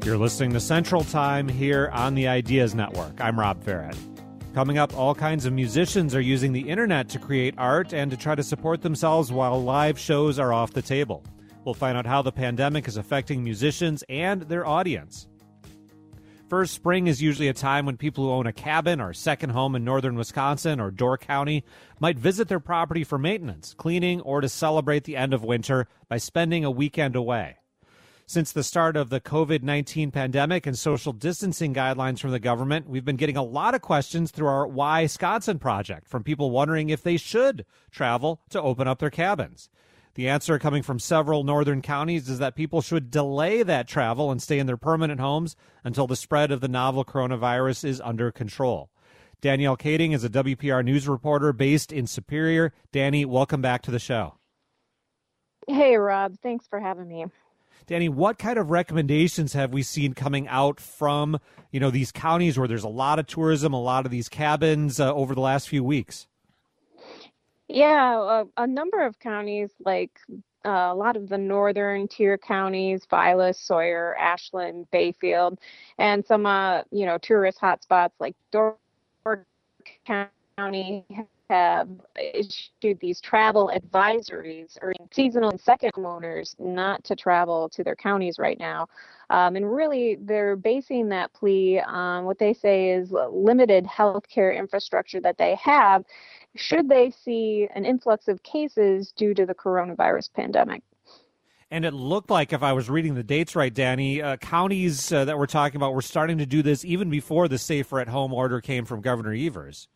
You're listening to Central Time here on the Ideas Network. I'm Rob Farrett. Coming up, all kinds of musicians are using the internet to create art and to try to support themselves while live shows are off the table. We'll find out how the pandemic is affecting musicians and their audience. First, spring is usually a time when people who own a cabin or second home in northern Wisconsin or Door County might visit their property for maintenance, cleaning, or to celebrate the end of winter by spending a weekend away. Since the start of the COVID-19 pandemic and social distancing guidelines from the government, we've been getting a lot of questions through our Why Wisconsin project from people wondering if they should travel to open up their cabins. The answer coming from several northern counties is that people should delay that travel and stay in their permanent homes until the spread of the novel coronavirus is under control. Danielle Kading is a WPR News reporter based in Superior. Danny, welcome back to the show. Hey, Rob. Thanks for having me. Danny, what kind of recommendations have we seen coming out from, these counties where there's a lot of tourism, a lot of these cabins over the last few weeks? Yeah, a number of counties, like a lot of the northern tier counties, Vilas, Sawyer, Ashland, Bayfield, and some, tourist hotspots like Door County have issued these travel advisories or seasonal and second homeowners not to travel to their counties right now. And really, they're basing that plea on what they say is limited healthcare infrastructure that they have should they see an influx of cases due to the coronavirus pandemic. And it looked like, if I was reading the dates right, Danny, counties that we're talking about were starting to do this even before the safer at home order came from Governor Evers.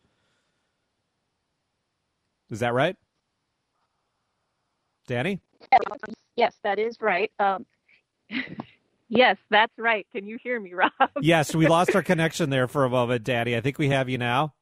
Is that right? Danny? Yes, that is right. Yes, that's right. Can you hear me, Rob? Yes, we lost our connection there for a moment, Danny. I think we have you now.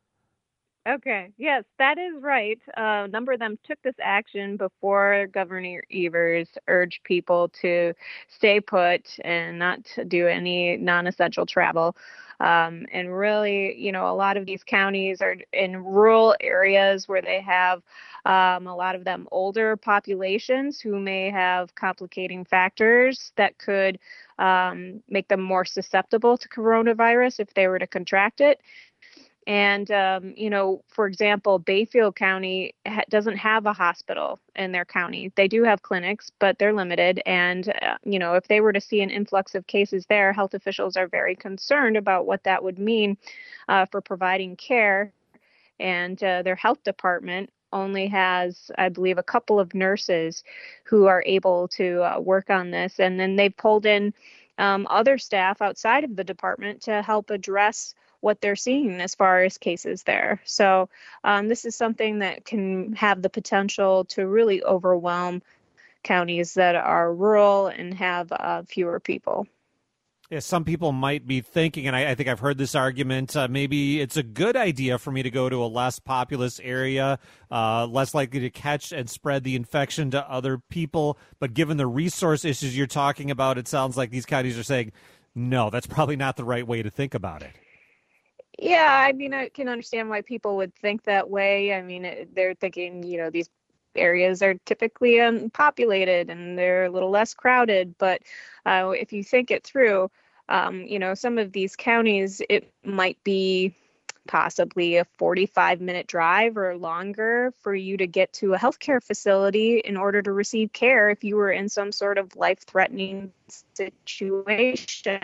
Okay. Yes, that is right. A number of them took this action before Governor Evers urged people to stay put and not to do any non-essential travel. And really, a lot of these counties are in rural areas where they have a lot of them older populations who may have complicating factors that could make them more susceptible to coronavirus if they were to contract it. And, for example, Bayfield County doesn't have a hospital in their county. They do have clinics, but they're limited. And, if they were to see an influx of cases there, health officials are very concerned about what that would mean for providing care. And their health department only has, I believe, a couple of nurses who are able to work on this. And then they've pulled in other staff outside of the department to help address what they're seeing as far as cases there. So this is something that can have the potential to really overwhelm counties that are rural and have fewer people. Yeah, some people might be thinking, and I think I've heard this argument, maybe it's a good idea for me to go to a less populous area, less likely to catch and spread the infection to other people. But given the resource issues you're talking about, it sounds like these counties are saying, no, that's probably not the right way to think about it. Yeah, I mean, I can understand why people would think that way. I mean, they're thinking, these areas are typically populated and they're a little less crowded. But if you think it through, some of these counties, it might be possibly a 45-minute drive or longer for you to get to a healthcare facility in order to receive care if you were in some sort of life-threatening situation.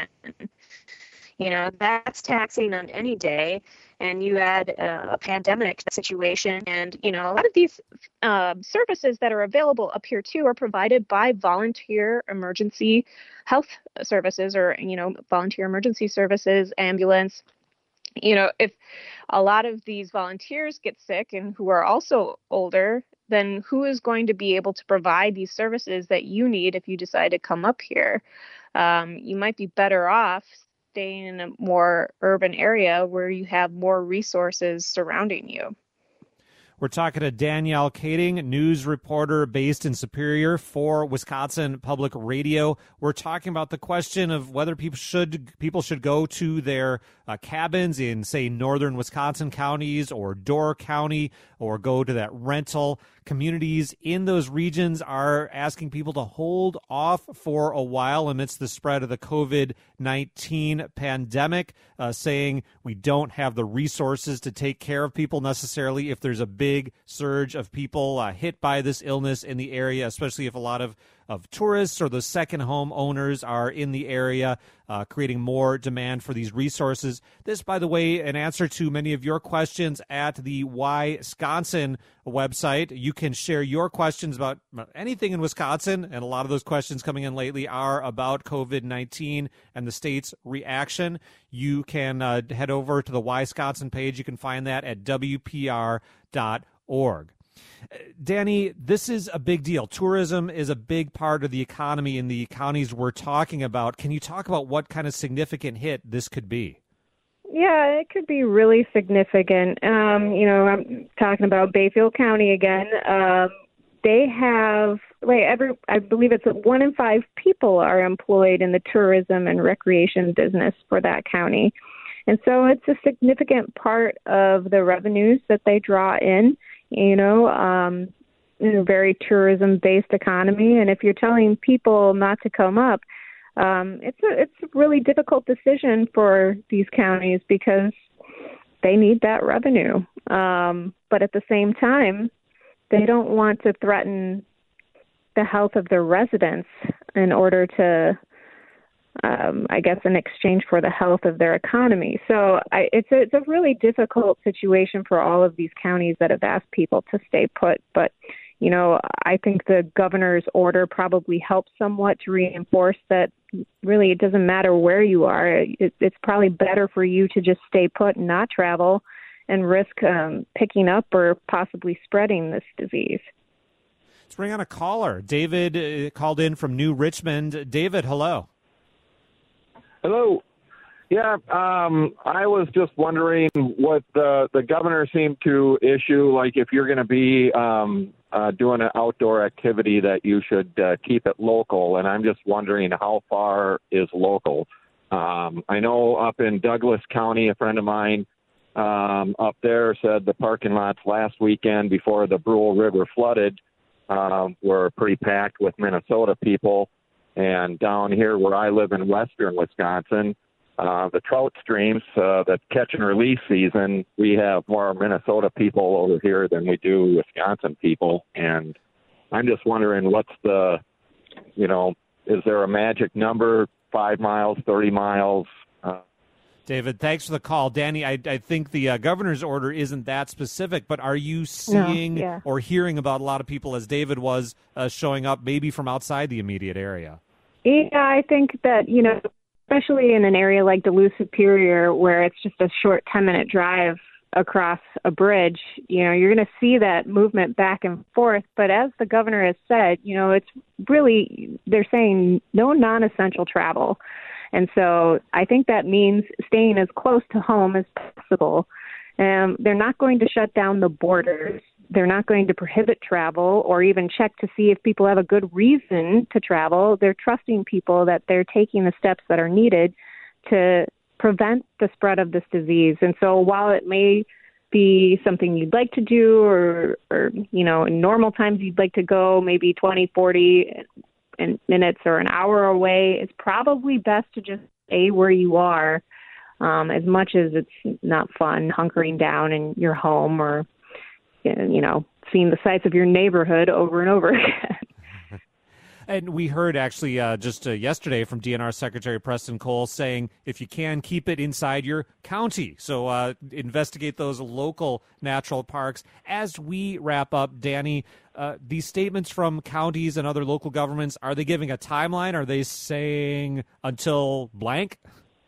That's taxing on any day. And you add a pandemic situation. And, a lot of these services that are available up here, too, are provided by volunteer emergency health services or, volunteer emergency services, ambulance. If a lot of these volunteers get sick and who are also older, then who is going to be able to provide these services that you need if you decide to come up here? You might be better off staying in a more urban area where you have more resources surrounding you. We're talking to Danielle Kading, news reporter based in Superior for Wisconsin Public Radio. We're talking about the question of whether people should go to their cabins in, say, northern Wisconsin counties or Door County, or go to that rental communities in those regions are asking people to hold off for a while amidst the spread of the COVID-19 pandemic, saying we don't have the resources to take care of people necessarily if there's a big surge of people hit by this illness in the area, especially if a lot of tourists or those second home owners are in the area, creating more demand for these resources. This, by the way, an answer to many of your questions at the Wisconsin website. You can share your questions about anything in Wisconsin, and a lot of those questions coming in lately are about COVID-19 and the state's reaction. You can head over to the Wisconsin page. You can find that at WPR.org. Danny, this is a big deal. Tourism is a big part of the economy in the counties we're talking about. Can you talk about what kind of significant hit this could be? Yeah, it could be really significant. I'm talking about Bayfield County again. They have, I believe it's 1 in 5 people are employed in the tourism and recreation business for that county. And so it's a significant part of the revenues that they draw in. Very tourism-based economy. And if you're telling people not to come up, it's a really difficult decision for these counties because they need that revenue. But at the same time, they don't want to threaten the health of their residents in order to, in exchange for the health of their economy. So it's a really difficult situation for all of these counties that have asked people to stay put. But, I think the governor's order probably helps somewhat to reinforce that really it doesn't matter where you are. It's probably better for you to just stay put and not travel and risk picking up or possibly spreading this disease. Let's bring on a caller. David called in from New Richmond. David, hello. Hello. Yeah, I was just wondering what the governor seemed to issue, like if you're going to be doing an outdoor activity that you should keep it local, and I'm just wondering how far is local. I know up in Douglas County, a friend of mine up there said the parking lots last weekend before the Brule River flooded were pretty packed with Minnesota people. And down here where I live in western Wisconsin, the trout streams, the catch and release season, we have more Minnesota people over here than we do Wisconsin people. And I'm just wondering what's the, is there a magic number, 5 miles, 30 miles? David, thanks for the call. Danny, I think the governor's order isn't that specific, but are you seeing or hearing about a lot of people, as David was, showing up maybe from outside the immediate area? Yeah, I think that, especially in an area like Duluth Superior, where it's just a short 10-minute drive across a bridge, you're going to see that movement back and forth. But as the governor has said, it's really, they're saying no non-essential travel. And so I think that means staying as close to home as possible. They're not going to shut down the borders. They're not going to prohibit travel or even check to see if people have a good reason to travel. They're trusting people that they're taking the steps that are needed to prevent the spread of this disease. And so while it may be something you'd like to do or in normal times you'd like to go maybe 20, 40 minutes or an hour away, it's probably best to just stay where you are, as much as it's not fun hunkering down in your home or seeing the sights of your neighborhood over and over again. And we heard actually just yesterday from DNR Secretary Preston Cole saying if you can, keep it inside your county. So investigate those local natural parks. As we wrap up, Danny, these statements from counties and other local governments, are they giving a timeline? Are they saying until blank?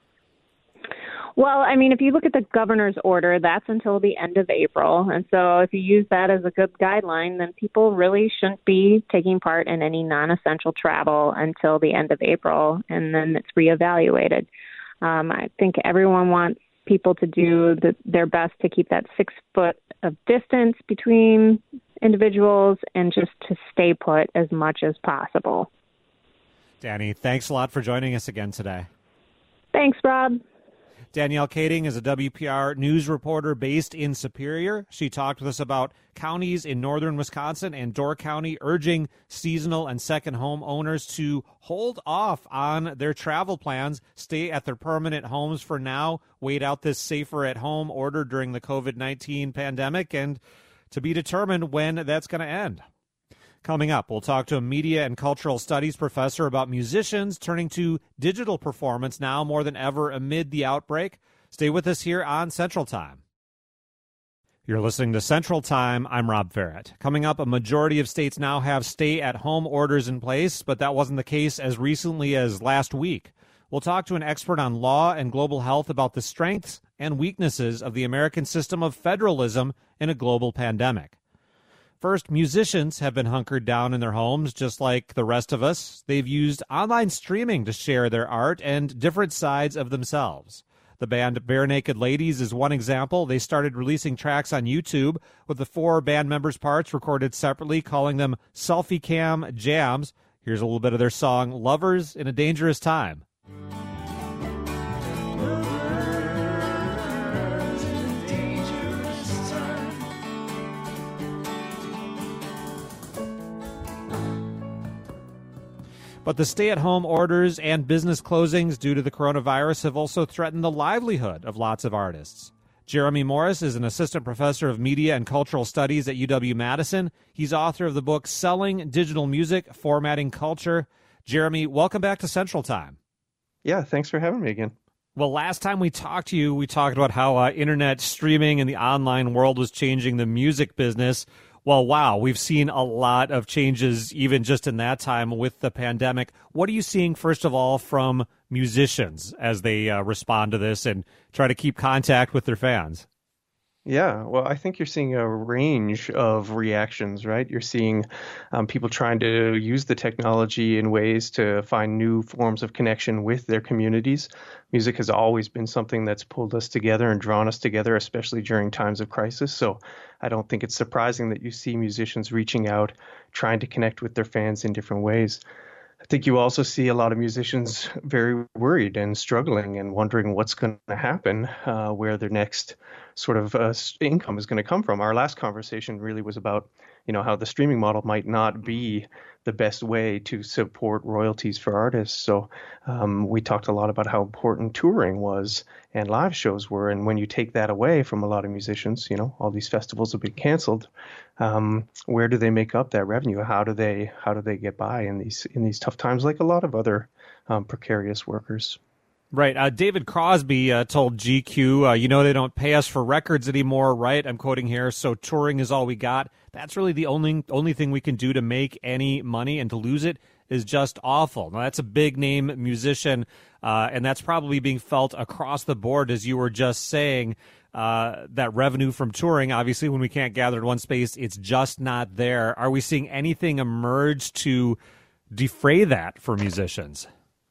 Well, if you look at the governor's order, that's until the end of April. And so if you use that as a good guideline, then people really shouldn't be taking part in any non-essential travel until the end of April, and then it's reevaluated. I think everyone wants people to do their best to keep that 6 foot of distance between individuals and just to stay put as much as possible. Danny, thanks a lot for joining us again today. Thanks, Rob. Danielle Kading is a WPR news reporter based in Superior. She talked with us about counties in northern Wisconsin and Door County urging seasonal and second home owners to hold off on their travel plans, stay at their permanent homes for now, wait out this safer at home order during the COVID-19 pandemic, and to be determined when that's going to end. Coming up, we'll talk to a media and cultural studies professor about musicians turning to digital performance now more than ever amid the outbreak. Stay with us here on Central Time. You're listening to Central Time. I'm Rob Ferret. Coming up, a majority of states now have stay-at-home orders in place, but that wasn't the case as recently as last week. We'll talk to an expert on law and global health about the strengths and weaknesses of the American system of federalism in a global pandemic. First, musicians have been hunkered down in their homes just like the rest of us. They've used online streaming to share their art and different sides of themselves. The band Bare Naked Ladies is one example. They started releasing tracks on YouTube with the 4 band members' parts recorded separately, calling them selfie cam jams. Here's a little bit of their song, Lovers in a Dangerous Time. But the stay-at-home orders and business closings due to the coronavirus have also threatened the livelihood of lots of artists. Jeremy Morris is an assistant professor of media and cultural studies at UW-Madison. He's author of the book Selling Digital Music, Formatting Culture. Jeremy, welcome back to Central Time. Yeah, thanks for having me again. Well, last time we talked to you, we talked about how internet streaming and the online world was changing the music business. Well, wow, we've seen a lot of changes even just in that time with the pandemic. What are you seeing, first of all, from musicians as they respond to this and try to keep contact with their fans? Yeah, well, I think you're seeing a range of reactions, right? You're seeing people trying to use the technology in ways to find new forms of connection with their communities. Music has always been something that's pulled us together and drawn us together, especially during times of crisis. So I don't think it's surprising that you see musicians reaching out, trying to connect with their fans in different ways. I think you also see a lot of musicians very worried and struggling and wondering what's going to happen, where their next sort of income is going to come from. Our last conversation really was about, how the streaming model might not be the best way to support royalties for artists. So we talked a lot about how important touring was and live shows were. And when you take that away from a lot of musicians, all these festivals have been canceled. Where do they make up that revenue? How do they get by in these tough times, like a lot of other precarious workers? Right. David Crosby told GQ, they don't pay us for records anymore, right? I'm quoting here. So touring is all we got. That's really the only thing we can do to make any money, and to lose it is just awful. Now, that's a big name musician, and that's probably being felt across the board, as you were just saying. That revenue from touring, obviously, when we can't gather in one space, it's just not there. Are we seeing anything emerge to defray that for musicians?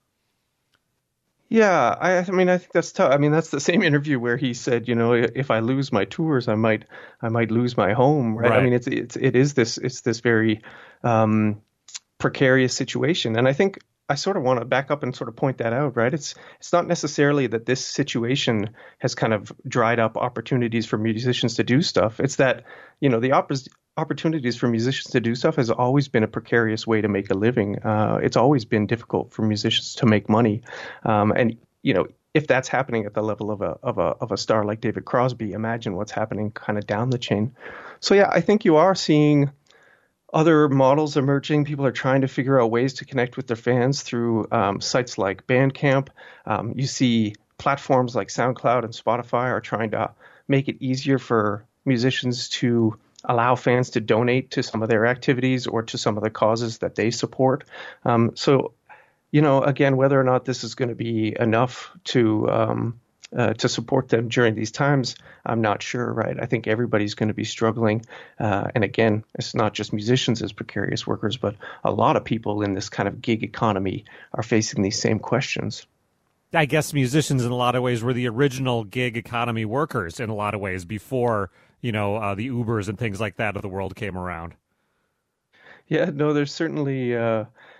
Yeah, I think that's tough. I mean, that's the same interview where he said, if I lose my tours, I might lose my home, right? I mean, it is this very precarious situation, and I think I sort of want to back up and sort of point that out, right? It's not necessarily that this situation has kind of dried up opportunities for musicians to do stuff. It's that, the opportunities for musicians to do stuff has always been a precarious way to make a living. It's always been difficult for musicians to make money. And if that's happening at the level of a star like David Crosby, imagine what's happening kind of down the chain. So, yeah, I think you are seeing other models emerging. People are trying to figure out ways to connect with their fans through sites like Bandcamp. You see platforms like SoundCloud and Spotify are trying to make it easier for musicians to allow fans to donate to some of their activities or to some of the causes that they support. So, again, whether or not this is going to be enough to support them during these times, I'm not sure, right? I think everybody's going to be struggling. And again, it's not just musicians as precarious workers, but a lot of people in this kind of gig economy are facing these same questions. I guess musicians in a lot of ways were the original gig economy workers in a lot of ways before, the Ubers and things like that of the world came around. Yeah, no, there's certainly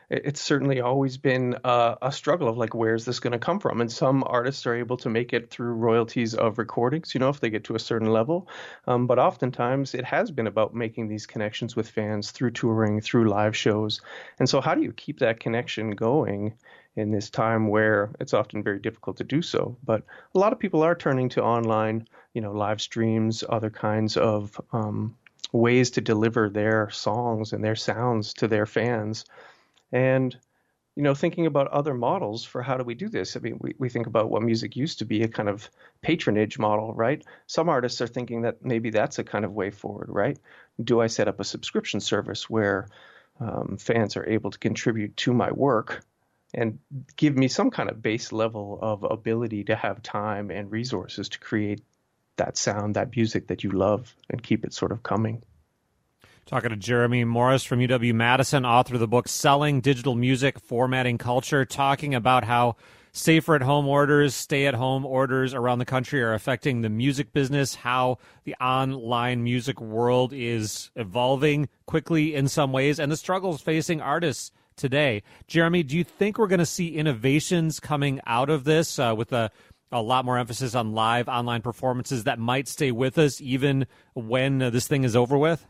it's certainly always been a struggle of like, where's this going to come from? And some artists are able to make it through royalties of recordings, if they get to a certain level. But oftentimes it has been about making these connections with fans through touring, through live shows. And so how do you keep that connection going in this time where it's often very difficult to do so? But a lot of people are turning to online, live streams, other kinds of ways to deliver their songs and their sounds to their fans. And, thinking about other models for how do we do this? I mean, we think about what music used to be, a kind of patronage model, right? Some artists are thinking that maybe that's a kind of way forward, right? Do I set up a subscription service where fans are able to contribute to my work and give me some kind of base level of ability to have time and resources to create that sound, that music that you love, and keep it sort of coming? Talking to Jeremy Morris from UW-Madison, author of the book Selling Digital Music, Formatting Culture, talking about how safer-at-home orders, stay-at-home orders around the country are affecting the music business, how the online music world is evolving quickly in some ways, and the struggles facing artists today. Jeremy, do you think we're going to see innovations coming out of this with a lot more emphasis on live online performances that might stay with us even when this thing is over with?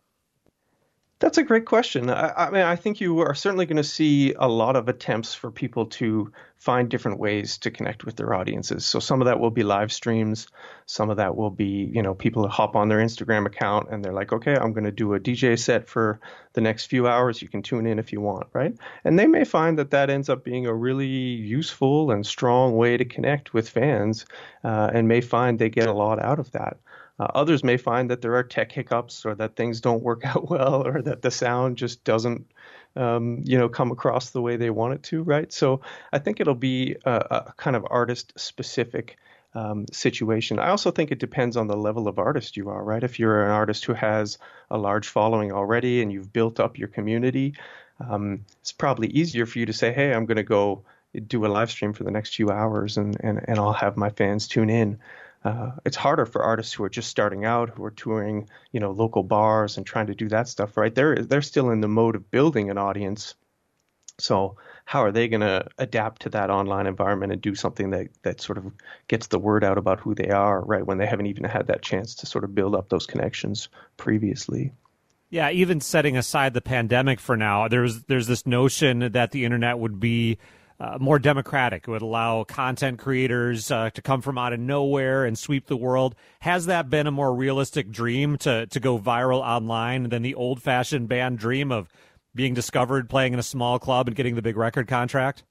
That's a great question. I mean, I think you are certainly going to see a lot of attempts for people to find different ways to connect with their audiences. So some of that will be live streams. Some of that will be, people hop on their Instagram account and they're like, okay, I'm going to do a DJ set for the next few hours. You can tune in if you want, right? And they may find that ends up being a really useful and strong way to connect with fans and may find they get a lot out of that. Others may find that there are tech hiccups or that things don't work out well or that the sound just doesn't, come across the way they want it to, right? So I think it'll be a kind of artist-specific situation. I also think it depends on the level of artist you are, right? If you're an artist who has a large following already and you've built up your community, it's probably easier for you to say, hey, I'm going to go do a live stream for the next few hours and I'll have my fans tune in. It's harder for artists who are just starting out, who are touring, local bars and trying to do that stuff, right? They're still in the mode of building an audience. So how are they going to adapt to that online environment and do something that sort of gets the word out about who they are, right, when they haven't even had that chance to sort of build up those connections previously? Yeah, even setting aside the pandemic for now, there's this notion that the internet would be more democratic. It would allow content creators to come from out of nowhere and sweep the world. Has that been a more realistic dream to go viral online than the old-fashioned band dream of being discovered playing in a small club and getting the big record contract?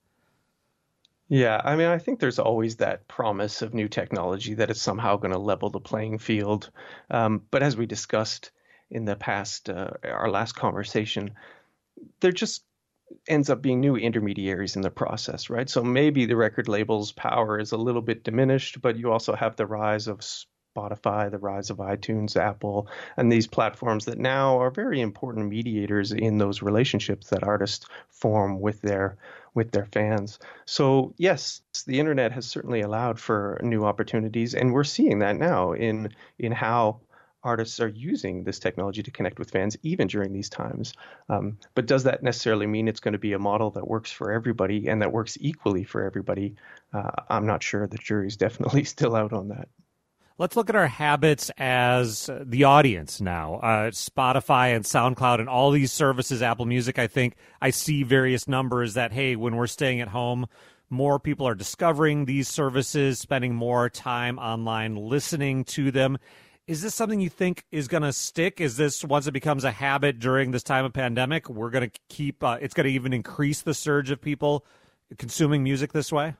Yeah, I mean, I think there's always that promise of new technology that it's somehow going to level the playing field. But as we discussed in the past, our last conversation, there just ends up being new intermediaries in the process, right? So maybe the record label's power is a little bit diminished, but you also have the rise of Spotify, the rise of iTunes, Apple, and these platforms that now are very important mediators in those relationships that artists form with their fans. So yes, the internet has certainly allowed for new opportunities, and we're seeing that now in how artists are using this technology to connect with fans even during these times. But does that necessarily mean it's going to be a model that works for everybody and that works equally for everybody? I'm not sure. The jury's definitely still out on that. Let's look at our habits as the audience now. Spotify and SoundCloud and all these services, Apple Music, I think I see various numbers that, hey, when we're staying at home, more people are discovering these services, spending more time online listening to them. Is this something you think is going to stick? Is this, once it becomes a habit during this time of pandemic, we're going to keep, it's going to even increase the surge of people consuming music this way?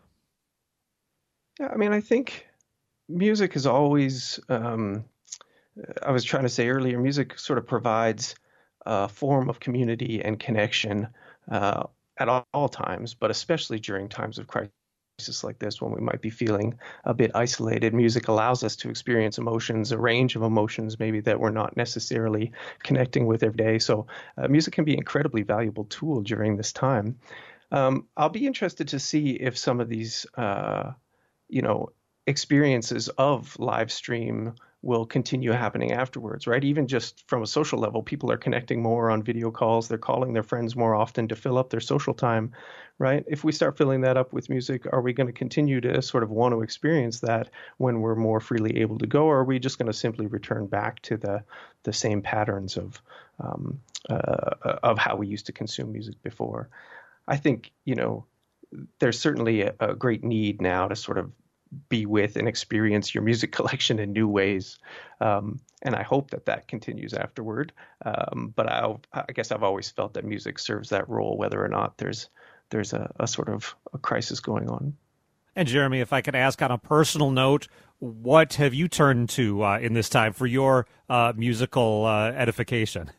Yeah, I mean, I think music is always, I was trying to say earlier, music sort of provides a form of community and connection at all times, but especially during times of crisis like this, when we might be feeling a bit isolated. Music allows us to experience emotions, a range of emotions maybe that we're not necessarily connecting with every day. So music can be an incredibly valuable tool during this time. I'll be interested to see if some of these, experiences of live stream will continue happening afterwards, right? Even just from a social level, people are connecting more on video calls. They're calling their friends more often to fill up their social time, right? If we start filling that up with music, are we going to continue to sort of want to experience that when we're more freely able to go, or are we just going to simply return back to the same patterns of how we used to consume music before? I think, there's certainly a great need now to sort of be with and experience your music collection in new ways. And I hope that continues afterward. But I guess I've always felt that music serves that role, whether or not there's a sort of a crisis going on. And Jeremy, if I could ask on a personal note, what have you turned to in this time for your musical edification?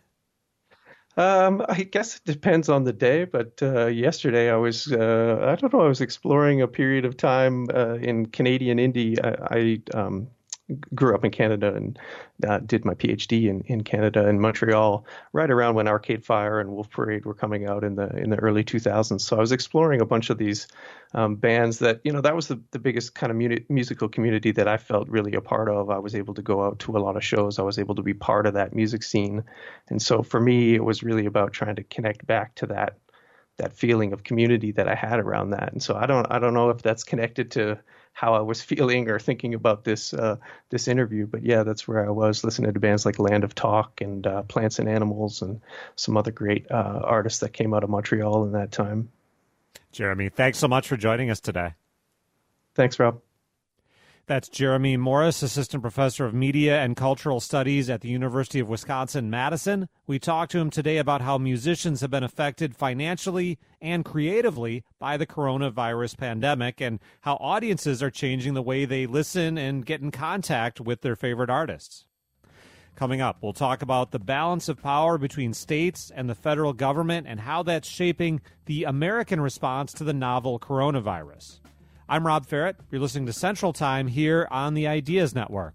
I guess it depends on the day, but yesterday I was exploring a period of time in Canadian indie. I grew up in Canada and did my PhD in Canada in Montreal, right around when Arcade Fire and Wolf Parade were coming out in the early 2000s. So I was exploring a bunch of these bands that, that was the biggest kind of musical community that I felt really a part of. I was able to go out to a lot of shows. I was able to be part of that music scene. And so for me, it was really about trying to connect back to that feeling of community that I had around that. And so I don't know if that's connected to how I was feeling or thinking about this interview, but yeah, that's where I was, listening to bands like Land of Talk and Plants and Animals and some other great artists that came out of Montreal in that time. Jeremy, thanks so much for joining us today. Thanks, Rob. That's Jeremy Morris, Assistant Professor of Media and Cultural Studies at the University of Wisconsin-Madison. We talked to him today about how musicians have been affected financially and creatively by the coronavirus pandemic and how audiences are changing the way they listen and get in contact with their favorite artists. Coming up, we'll talk about the balance of power between states and the federal government and how that's shaping the American response to the novel coronavirus. I'm Rob Ferret. You're listening to Central Time here on the Ideas Network.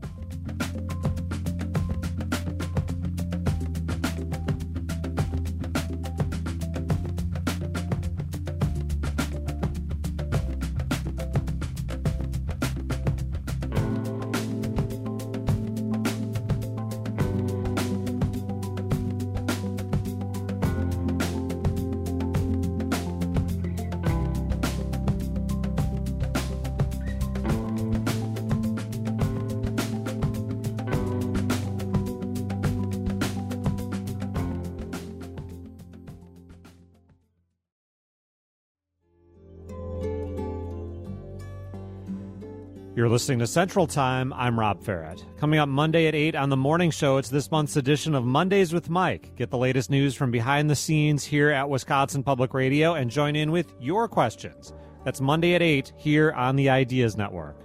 You're listening to Central Time. I'm Rob Ferret. Coming up Monday at 8 on The Morning Show, it's this month's edition of Mondays with Mike. Get the latest news from behind the scenes here at Wisconsin Public Radio and join in with your questions. That's Monday at 8 here on the Ideas Network.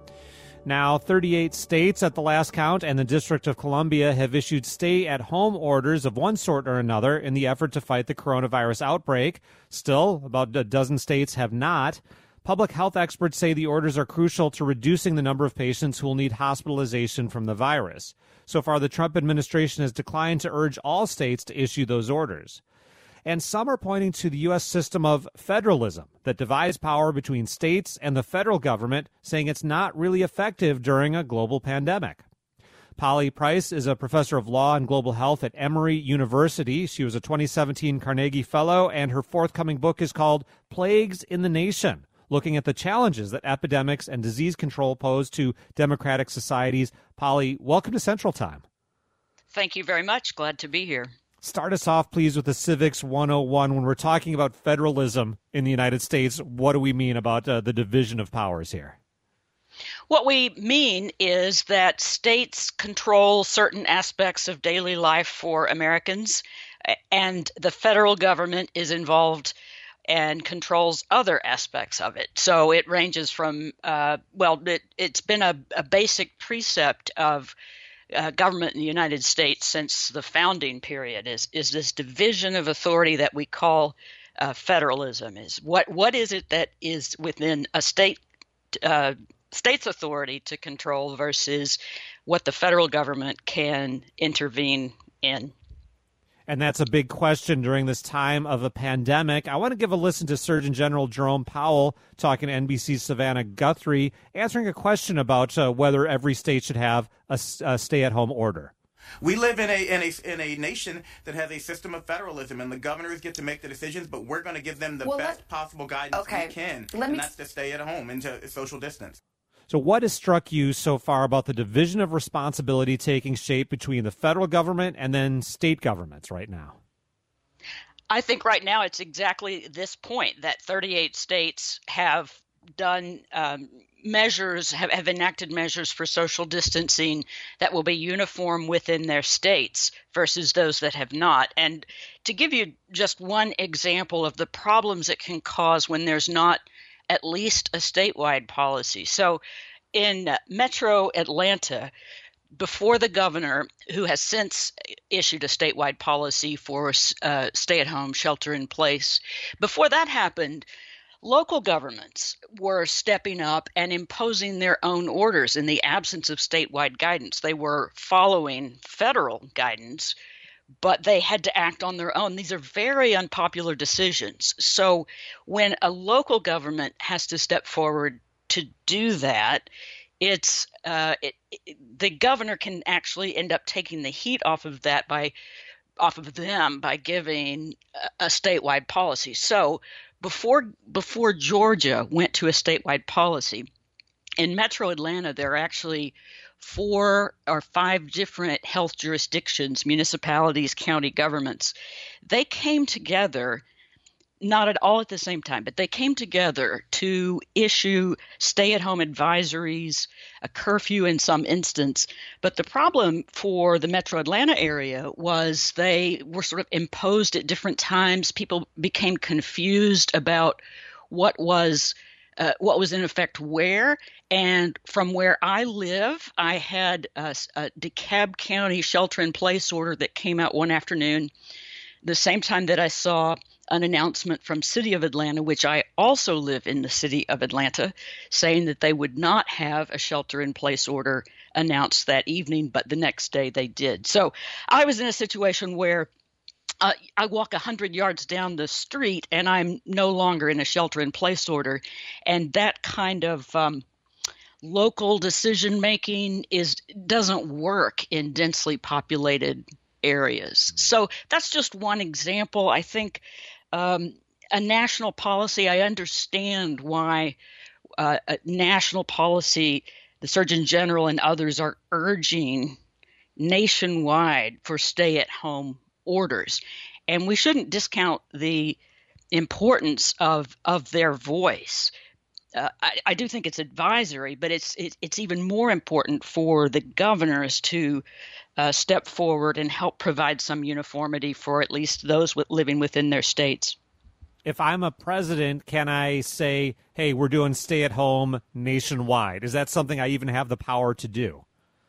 Now, 38 states at the last count and the District of Columbia have issued stay-at-home orders of one sort or another in the effort to fight the coronavirus outbreak. Still, about a dozen states have not. Public health experts say the orders are crucial to reducing the number of patients who will need hospitalization from the virus. So far, the Trump administration has declined to urge all states to issue those orders. And some are pointing to the U.S. system of federalism that divides power between states and the federal government, saying it's not really effective during a global pandemic. Polly Price is a professor of law and global health at Emory University. She was a 2017 Carnegie Fellow, and her forthcoming book is called Plagues in the Nation, looking at the challenges that epidemics and disease control pose to democratic societies. Polly, welcome to Central Time. Thank you very much. Glad to be here. Start us off, please, with the Civics 101. When we're talking about federalism in the United States, what do we mean about the division of powers here? What we mean is that states control certain aspects of daily life for Americans, and the federal government is involved and controls other aspects of it. So it ranges from, it's been a basic precept of government in the United States since the founding period is this division of authority that we call federalism. Is what is it that is within a state's authority to control versus what the federal government can intervene in. And that's a big question during this time of a pandemic. I want to give a listen to Surgeon General Jerome Powell talking to NBC's Savannah Guthrie, answering a question about whether every state should have a stay-at-home order. We live in a nation that has a system of federalism, and the governors get to make the decisions, but we're going to give them the best possible guidance we can, and that's to stay at home and to social distance. So what has struck you so far about the division of responsibility taking shape between the federal government and then state governments right now? I think right now it's exactly this point that 38 states have done measures, have enacted measures for social distancing that will be uniform within their states versus those that have not. And to give you just one example of the problems it can cause when there's not at least a statewide policy. So in Metro Atlanta, before the governor, who has since issued a statewide policy for stay-at-home, shelter-in-place, before that happened, local governments were stepping up and imposing their own orders in the absence of statewide guidance. They were following federal guidance, but they had to act on their own. These are very unpopular decisions. So when a local government has to step forward to do that, the governor can actually end up taking the heat off of them by giving a statewide policy. So before Georgia went to a statewide policy, in Metro Atlanta, there are actually 4 or 5 different health jurisdictions, municipalities, county governments. They came together, not at all at the same time, but they came together to issue stay-at-home advisories, a curfew in some instance. But the problem for the Metro Atlanta area was they were sort of imposed at different times. People became confused about what was in effect where. And from where I live, I had a DeKalb County shelter-in-place order that came out one afternoon, the same time that I saw an announcement from City of Atlanta, which I also live in the City of Atlanta, saying that they would not have a shelter-in-place order announced that evening, but the next day they did. So I was in a situation where I walk 100 yards down the street and I'm no longer in a shelter-in-place order, and that kind of local decision-making doesn't work in densely populated areas. So that's just one example. I think a national policy, I understand why a national policy, the Surgeon General and others are urging nationwide for stay-at-home orders. And we shouldn't discount the importance of their voice. I do think it's advisory, but it's even more important for the governors to step forward and help provide some uniformity for at least those living within their states. If I'm a president, can I say, hey, we're doing stay-at-home nationwide? Is that something I even have the power to do?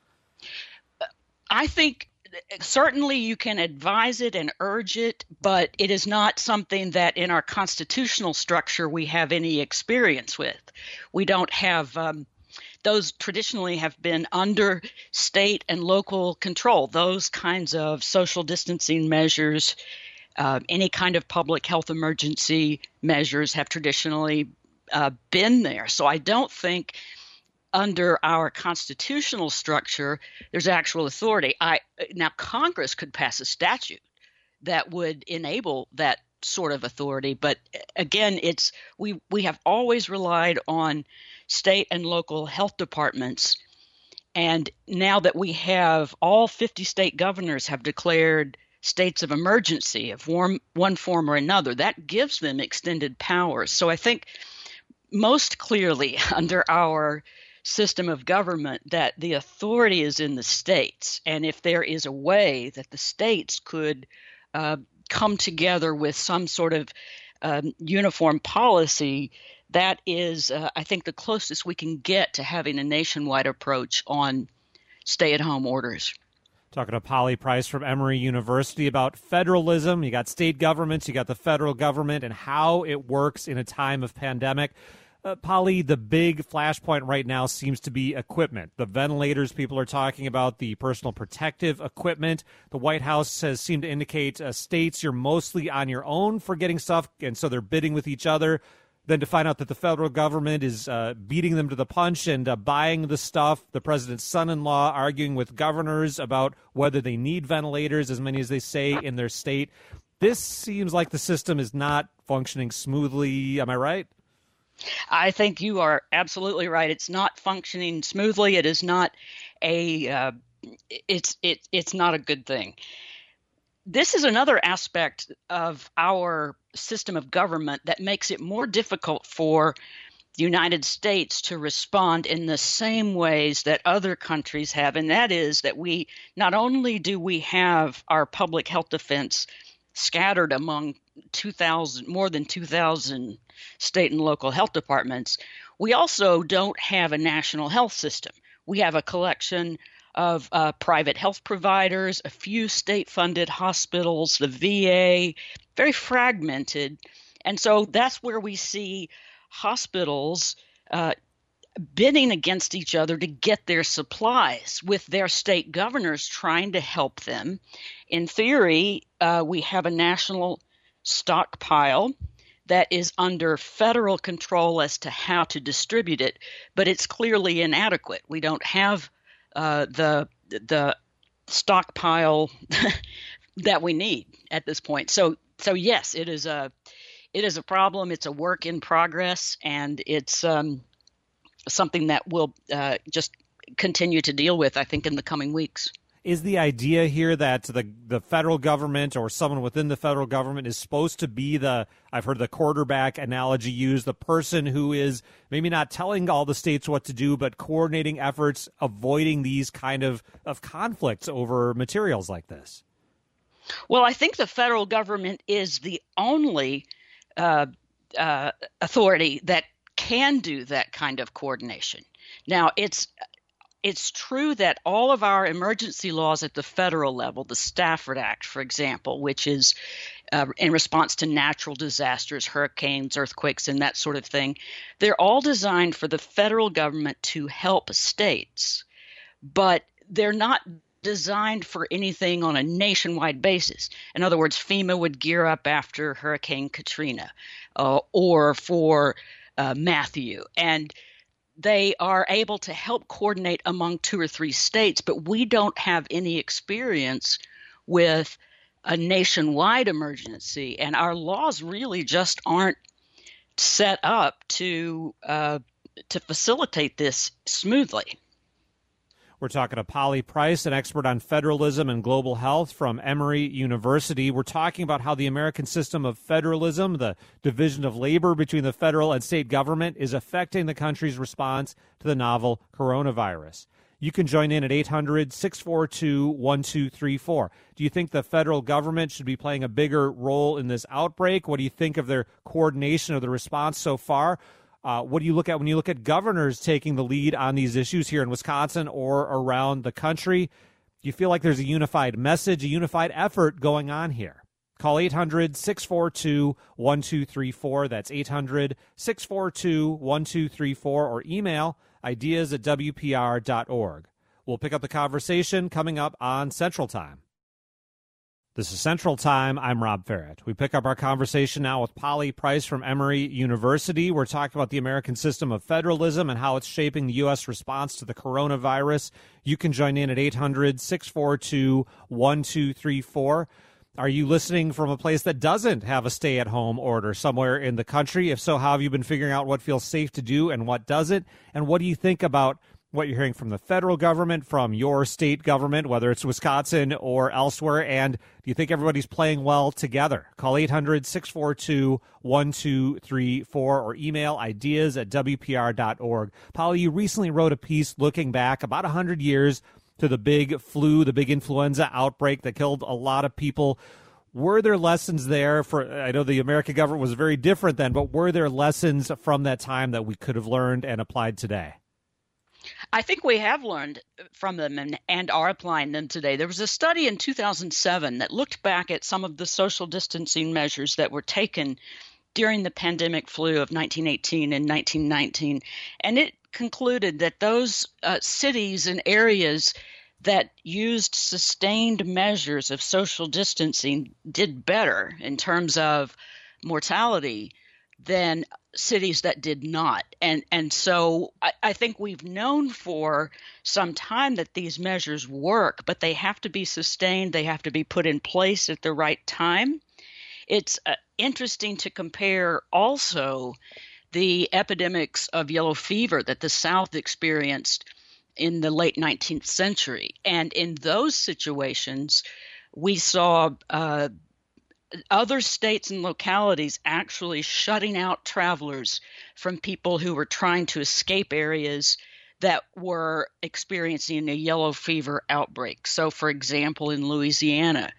I think certainly you can advise it and urge it, but it is not something that in our constitutional structure we have any experience with. We don't have those traditionally have been under state and local control. Those kinds of social distancing measures, any kind of public health emergency measures have traditionally been there. So I don't think under our constitutional structure, there's actual authority. Now, Congress could pass a statute that would enable that sort of authority. But again, we have always relied on state and local health departments. And now that we have all 50 state governors have declared states of emergency of one form or another, that gives them extended powers. So I think most clearly under our system of government that the authority is in the states. And if there is a way that the states could come together with some sort of uniform policy, that is, I think, the closest we can get to having a nationwide approach on stay-at-home orders. Talking to Polly Price from Emory University about federalism. You got state governments, you got the federal government, and how it works in a time of pandemic. Polly, the big flashpoint right now seems to be equipment. The ventilators people are talking about, the personal protective equipment. The White House has seemed to indicate states you're mostly on your own for getting stuff, and so they're bidding with each other. Then to find out that the federal government is beating them to the punch and buying the stuff. The president's son-in-law arguing with governors about whether they need ventilators, as many as they say in their state. This seems like the system is not functioning smoothly. Am I right? I think you are absolutely right. It's not functioning smoothly. It is not it's not a good thing. This is another aspect of our system of government that makes it more difficult for the United States to respond in the same ways that other countries have, and that is that we not only do we have our public health defense scattered among more than 2,000 state and local health departments, we also don't have a national health system. We have a collection of private health providers, a few state-funded hospitals, the VA, very fragmented. And so that's where we see hospitals bidding against each other to get their supplies, with their state governors trying to help them. In theory, we have a national stockpile that is under federal control as to how to distribute it, but it's clearly inadequate. We don't have the stockpile that we need at this point. So yes, it is a problem. It's a work in progress, and it's something that we'll just continue to deal with, I think, in the coming weeks. Is the idea here that the federal government or someone within the federal government is supposed to be I've heard the quarterback analogy used, the person who is maybe not telling all the states what to do, but coordinating efforts, avoiding these kind of conflicts over materials like this? Well, I think the federal government is the only authority that can do that kind of coordination. Now, it's true that all of our emergency laws at the federal level, the Stafford Act, for example, which is in response to natural disasters, hurricanes, earthquakes, and that sort of thing, they're all designed for the federal government to help states, but they're not designed for anything on a nationwide basis. In other words, FEMA would gear up after Hurricane Katrina or for Matthew, and they are able to help coordinate among 2 or 3 states, but we don't have any experience with a nationwide emergency, and our laws really just aren't set up to facilitate this smoothly. We're talking to Polly Price, an expert on federalism and global health from Emory University. We're talking about how the American system of federalism, the division of labor between the federal and state government, is affecting the country's response to the novel coronavirus. You can join in at 800-642-1234. Do you think the federal government should be playing a bigger role in this outbreak? What do you think of their coordination of the response so far? What do you look at when you look at governors taking the lead on these issues here in Wisconsin or around the country? Do you feel like there's a unified message, a unified effort going on here? Call 800-642-1234. That's 800-642-1234, or email ideas@wpr.org. We'll pick up the conversation coming up on Central Time. This is Central Time. I'm Rob Ferret. We pick up our conversation now with Polly Price from Emory University. We're talking about the American system of federalism and how it's shaping the U.S. response to the coronavirus. You can join in at 800-642-1234. Are you listening from a place that doesn't have a stay-at-home order somewhere in the country? If so, how have you been figuring out what feels safe to do and what doesn't? And what do you think about what you're hearing from the federal government, from your state government, whether it's Wisconsin or elsewhere? And do you think everybody's playing well together? Call 800-642-1234 or email ideas@wpr.org. Polly, you recently wrote a piece looking back about 100 years to the big flu, the big influenza outbreak that killed a lot of people. Were there lessons there I know the American government was very different then, but were there lessons from that time that we could have learned and applied today? I think we have learned from them and are applying them today. There was a study in 2007 that looked back at some of the social distancing measures that were taken during the pandemic flu of 1918 and 1919. And it concluded that those cities and areas that used sustained measures of social distancing did better in terms of mortality than cities that did not. And so I think we've known for some time that these measures work, but they have to be sustained. They have to be put in place at the right time. It's interesting to compare also the epidemics of yellow fever that the South experienced in the late 19th century. And in those situations, we saw other states and localities actually shutting out travelers from people who were trying to escape areas that were experiencing a yellow fever outbreak. So, for example, in Louisiana,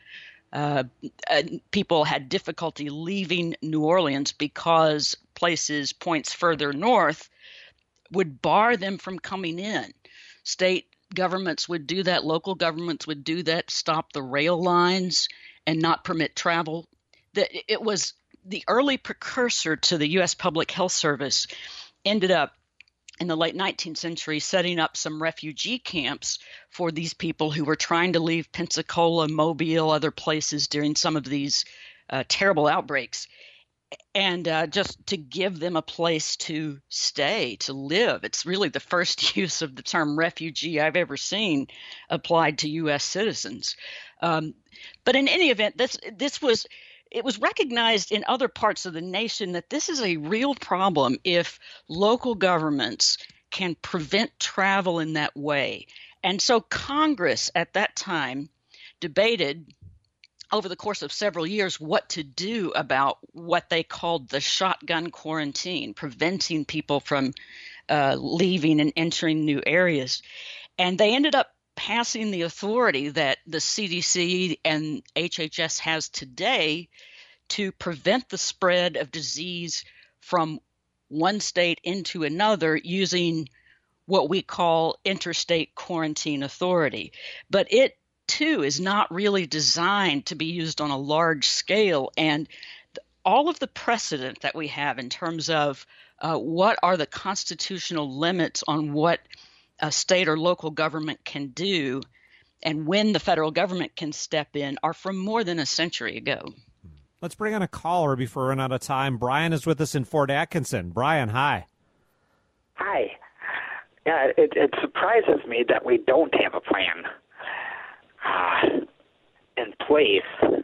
people had difficulty leaving New Orleans because points further north would bar them from coming in. State governments would do that. Local governments would do that, stop the rail lines and not permit travel. It was the early precursor to the U.S. Public Health Service, ended up in the late 19th century setting up some refugee camps for these people who were trying to leave Pensacola, Mobile, other places during some of these terrible outbreaks. And just to give them a place to stay, to live. It's really the first use of the term refugee I've ever seen applied to U.S. citizens. But in any event, it was recognized in other parts of the nation that this is a real problem if local governments can prevent travel in that way. And so Congress at that time debated over the course of several years what to do about what they called the shotgun quarantine, preventing people from leaving and entering new areas. And they ended up passing the authority that the CDC and HHS has today to prevent the spread of disease from one state into another using what we call interstate quarantine authority. But it too is not really designed to be used on a large scale. And all of the precedent that we have in terms of what are the constitutional limits on what a state or local government can do and when the federal government can step in are from more than a century ago. Let's bring on a caller before we run out of time. Brian is with us in Fort Atkinson. Brian, hi. Hi. Yeah, it surprises me that we don't have a plan in place.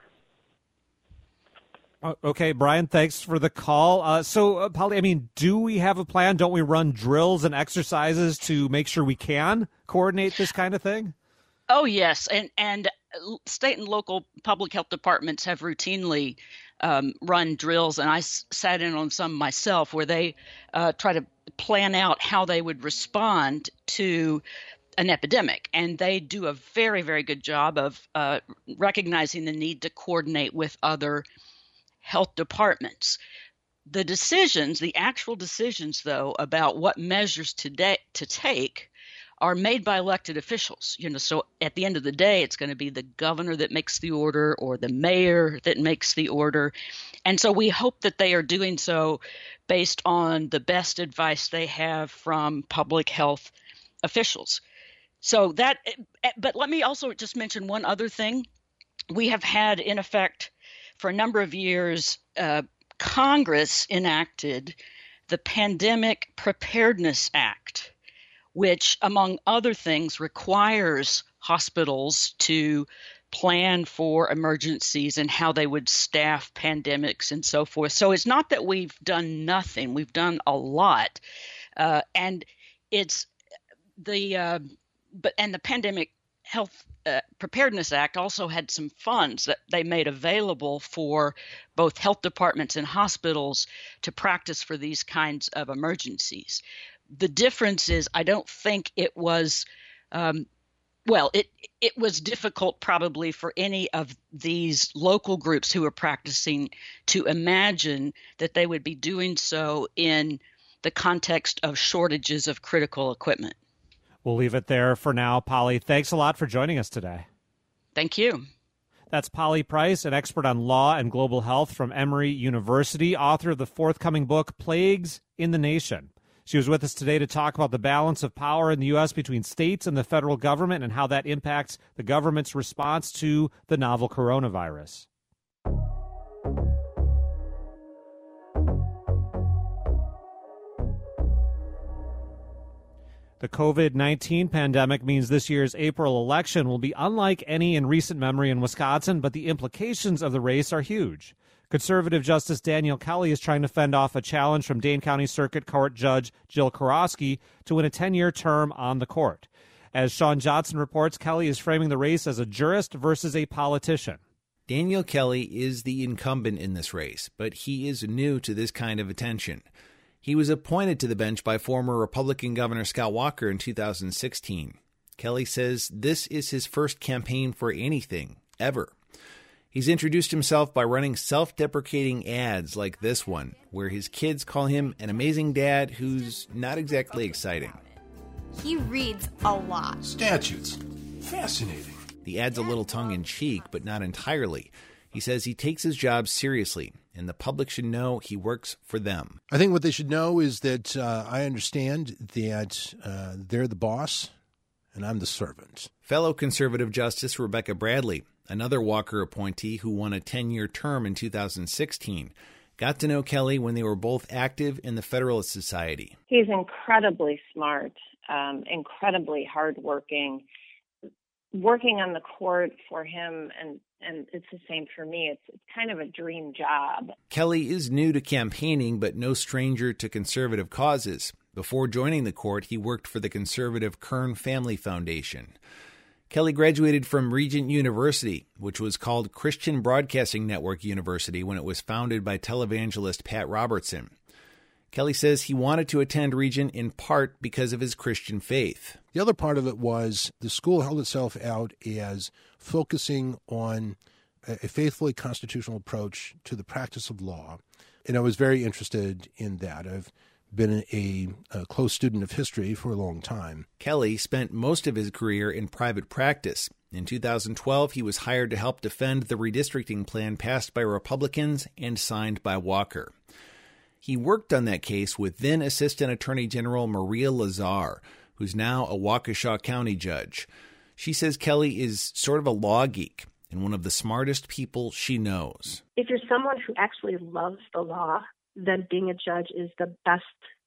Okay, Brian, thanks for the call. So, Polly, do we have a plan? Don't we run drills and exercises to make sure we can coordinate this kind of thing? Oh, yes. And state and local public health departments have routinely run drills, and I sat in on some myself where they try to plan out how they would respond to an epidemic. And they do a very, very good job of recognizing the need to coordinate with other health departments. The actual decisions, though, about what measures to take are made by elected officials. So at the end of the day, it's going to be the governor that makes the order or the mayor that makes the order. And so we hope that they are doing so based on the best advice they have from public health officials. But let me also just mention one other thing. We have had, in effect, for a number of years, Congress enacted the Pandemic Preparedness Act, which, among other things, requires hospitals to plan for emergencies and how they would staff pandemics and so forth. So it's not that we've done nothing. We've done a lot. And it's the Pandemic Health Preparedness Act also had some funds that they made available for both health departments and hospitals to practice for these kinds of emergencies. The difference is I don't think it was it was difficult probably for any of these local groups who are practicing to imagine that they would be doing so in the context of shortages of critical equipment. We'll leave it there for now. Polly, thanks a lot for joining us today. Thank you. That's Polly Price, an expert on law and global health from Emory University, author of the forthcoming book, Plagues in the Nation. She was with us today to talk about the balance of power in the U.S. between states and the federal government and how that impacts the government's response to the novel coronavirus. The COVID-19 pandemic means this year's April election will be unlike any in recent memory in Wisconsin, but the implications of the race are huge. Conservative Justice Danielle Kelly is trying to fend off a challenge from Dane County Circuit Court Judge Jill Karofsky to win a 10-year term on the court. As Sean Johnson reports, Kelly is framing the race as a jurist versus a politician. Danielle Kelly is the incumbent in this race, but he is new to this kind of attention. He was appointed to the bench by former Republican Governor Scott Walker in 2016. Kelly says this is his first campaign for anything, ever. He's introduced himself by running self-deprecating ads like this one, where his kids call him an amazing dad who's not exactly exciting. He reads a lot. Statutes. Fascinating. The ad's a little tongue-in-cheek, but not entirely. He says he takes his job seriously, and the public should know he works for them. I think what they should know is that I understand that they're the boss and I'm the servant. Fellow conservative Justice Rebecca Bradley, another Walker appointee who won a 10-year term in 2016, got to know Kelly when they were both active in the Federalist Society. He's incredibly smart, incredibly hardworking. Working on the court for him, and it's the same for me. It's kind of a dream job. Kelly is new to campaigning, but no stranger to conservative causes. Before joining the court, he worked for the conservative Kern Family Foundation. Kelly graduated from Regent University, which was called Christian Broadcasting Network University when it was founded by televangelist Pat Robertson. Kelly says he wanted to attend Regent in part because of his Christian faith. The other part of it was the school held itself out as focusing on a faithfully constitutional approach to the practice of law. And I was very interested in that. I've been a close student of history for a long time. Kelly spent most of his career in private practice. In 2012, he was hired to help defend the redistricting plan passed by Republicans and signed by Walker. He worked on that case with then Assistant Attorney General Maria Lazar, who's now a Waukesha County judge. She says Kelly is sort of a law geek and one of the smartest people she knows. If you're someone who actually loves the law, then being a judge is the best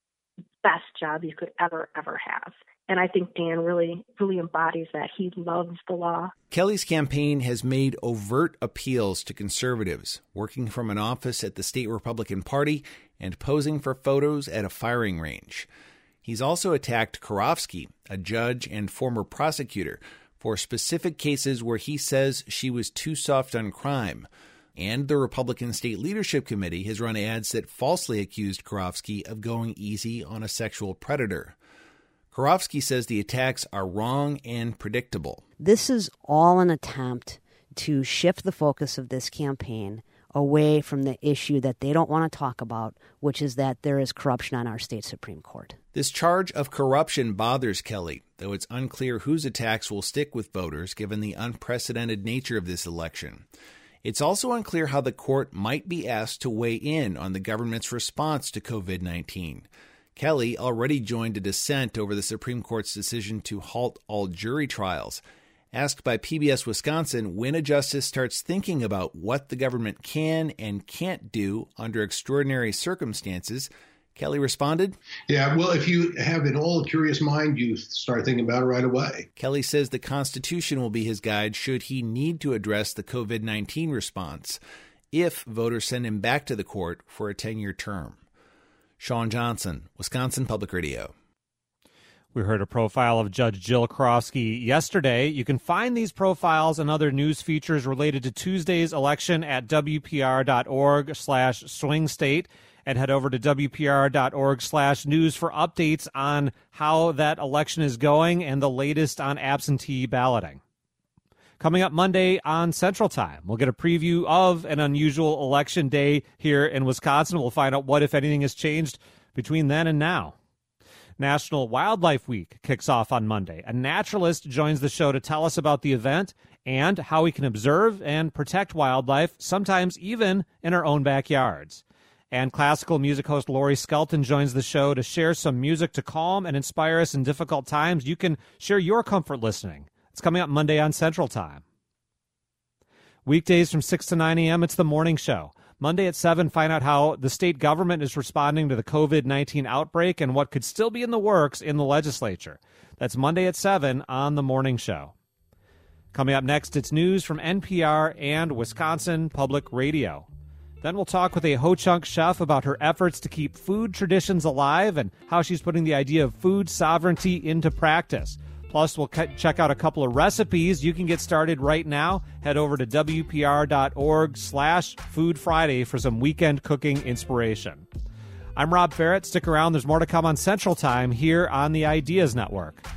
job you could ever have. And I think Dan really embodies that. He loves the law. Kelly's campaign has made overt appeals to conservatives, working from an office at the state Republican Party and posing for photos at a firing range. He's also attacked Karofsky, a judge and former prosecutor, for specific cases where he says she was too soft on crime. And the Republican State Leadership Committee has run ads that falsely accused Karofsky of going easy on a sexual predator. Karofsky says the attacks are wrong and predictable. This is all an attempt to shift the focus of this campaign away from the issue that they don't want to talk about, which is that there is corruption on our state Supreme Court. This charge of corruption bothers Kelly, though it's unclear whose attacks will stick with voters given the unprecedented nature of this election. It's also unclear how the court might be asked to weigh in on the government's response to COVID-19. Kelly already joined a dissent over the Supreme Court's decision to halt all jury trials. Asked by PBS Wisconsin when a justice starts thinking about what the government can and can't do under extraordinary circumstances, Kelly responded, "Yeah, well, if you have an all-curious mind, you start thinking about it right away." Kelly says the Constitution will be his guide should he need to address the COVID-19 response if voters send him back to the court for a 10-year term. Sean Johnson, Wisconsin Public Radio. We heard a profile of Judge Jill Karofsky yesterday. You can find these profiles and other news features related to Tuesday's election at WPR.org/swingstate and head over to WPR.org/news for updates on how that election is going and the latest on absentee balloting. Coming up Monday on Central Time, we'll get a preview of an unusual election day here in Wisconsin. We'll find out what, if anything, has changed between then and now. National Wildlife Week kicks off on Monday. A naturalist joins the show to tell us about the event and how we can observe and protect wildlife, sometimes even in our own backyards. And classical music host Laurie Skelton joins the show to share some music to calm and inspire us in difficult times. You can share your comfort listening. It's coming up Monday on Central Time. Weekdays from 6 to 9 a.m., it's The Morning Show. Monday at 7, find out how the state government is responding to the COVID-19 outbreak and what could still be in the works in the legislature. That's Monday at 7 on The Morning Show. Coming up next, it's news from NPR and Wisconsin Public Radio. Then we'll talk with a Ho-Chunk chef about her efforts to keep food traditions alive and how she's putting the idea of food sovereignty into practice. Plus, we'll check out a couple of recipes. You can get started right now. Head over to WPR.org/Food Friday for some weekend cooking inspiration. I'm Rob Ferrett. Stick around. There's more to come on Central Time here on the Ideas Network.